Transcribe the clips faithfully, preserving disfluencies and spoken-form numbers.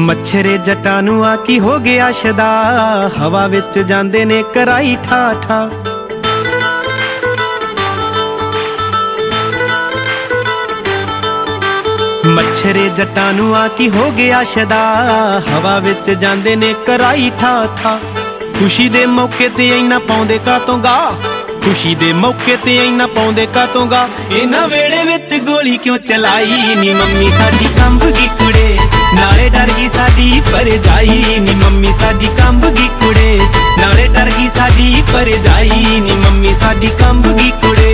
मच्छरे जटां नूं आ की हो गया शदा, हवा विच जांदे ने कराई ठा ठा। मच्छरे जटां नूं आ की हो गया शदा, हवा विच जांदे ने कराई ठा ठा। खुशी दे मौके ते इन्ना पाउंदे कातों गा, खुशी दे मौके ते इन्ना पाउंदे कातों गा। इन्हां वेड़े विच गोली क्यों चलाई नी मम्मी साडी कंब गई कुड़े, नाले डर गई साडी परजाई नी मम्मी साडी कंब गई कुड़े, नाले डर गई साडी परजाई नी मम्मी साडी कंब गई कुड़े।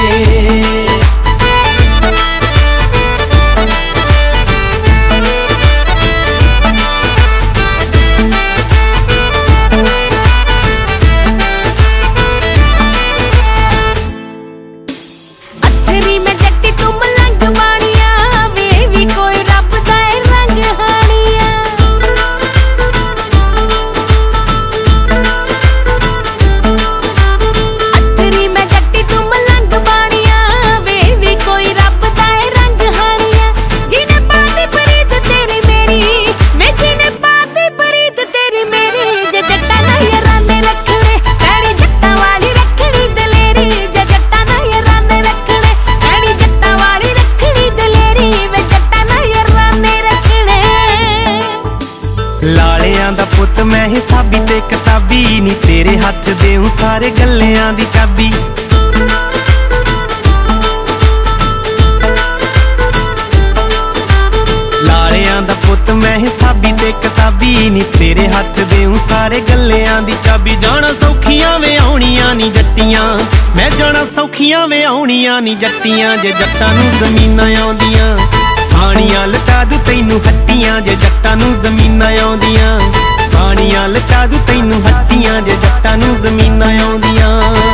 लालियां दा पुत मैं हिसाबी ते किताबी नी, तेरे हथ देऊं सारे गल्लियां दी चाबी। लालियां दा पुत मैं हिसाबी ते किताबी नी, तेरे हथ देऊं सारे गल्लियां दी चाबी। जाना सौखियां वे आउणियां नी जट्टियां, मैं जाना सौखियां वे आउणियां नी जट्टियां। जे जट्टां नूं ज़मीनां आउंदियां, पानियां लटा दू तैनू हट्टियां। जे जट्टां नूं ज़मीनां आउंदियां, पानियां लटा दू तैनू हट्टियां। जे जट्टां नूं ज़मीनां आउंदियां।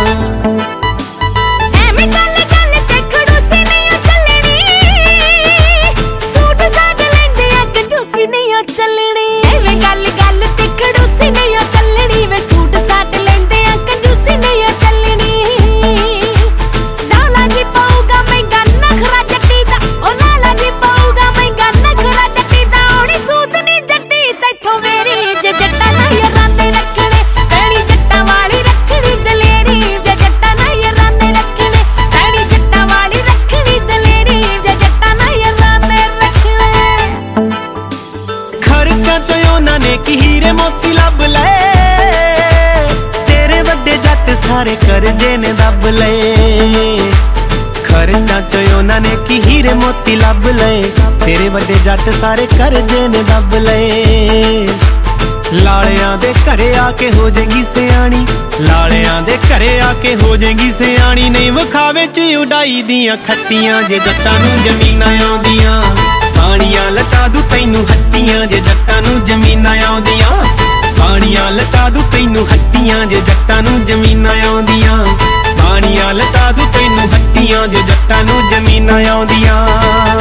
कि हीरे मोती लब ले, तेरे वड्डे जट सारे करजे ने दब ले। खर्चा च उन्हां ने कि हीरे मोती लब ले, तेरे वड्डे जट सारे करजे ने दब ले। लालियां दे घरे आके हो जाएगी सियाणी, लालियां दे घरे आके हो जाएगी सियाणी। नहीं विखावे च उडाई दियां खट्टियां, जे जट्टां नूं ज़मीनां आउंदियां, पानियां लटा दू तैनू हट्टियां। जे जट्टां नूं ज़मीनां आउंदियां, पानियां लटा दू तैनू हट्टियां। जे जट्टां नूं ज़मीनां आउंदियां, पानियां लटा दू तैनू हट्टियां। जे जट्टां नूं ज़मीनां आउंदियां।